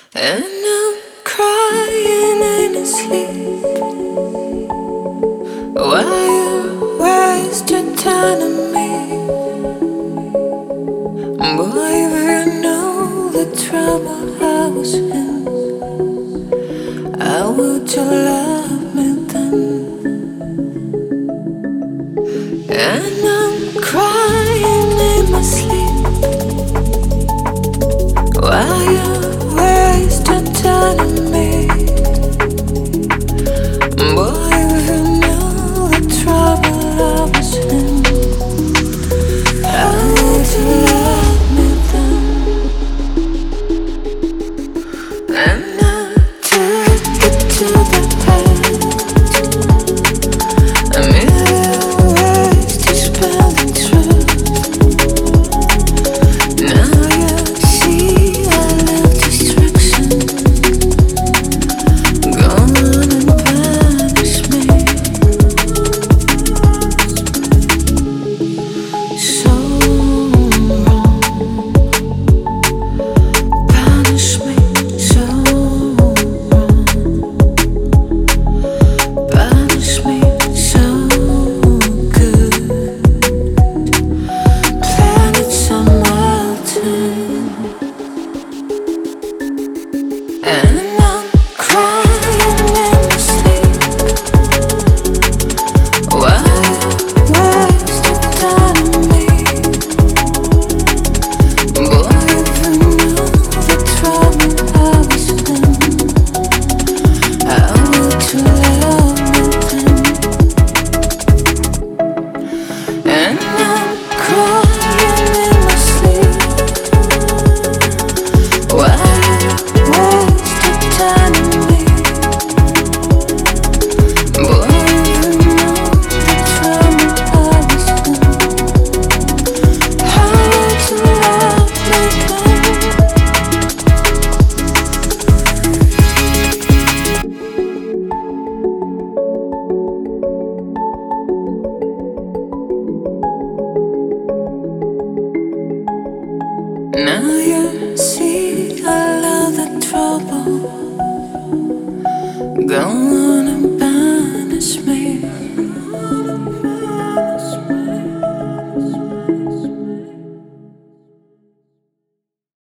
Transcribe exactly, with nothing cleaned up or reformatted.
And I'm crying in my sleep while you waste your time on me. Boy, if you know the trouble I was in, how would you love me then? And I'm crying in my sleep while you waste your time on me. Boy, if you know the trouble I was in, how would you love me then? And I took it to the head. A million ways to spell the truth. Now you see I love distraction. Go on and banish me. So wrong. Banish me. So wrong. Banish me. So good. Planets are melting. And I'm crying in my sleep while you waste your time on me. Boy, if you knew the trouble I was in, how would you love me then? And I'm crying in my sleep while you waste your time on me. Boy, if you knew the trouble I was in, how would you love me then? Now you see I love the trouble. Go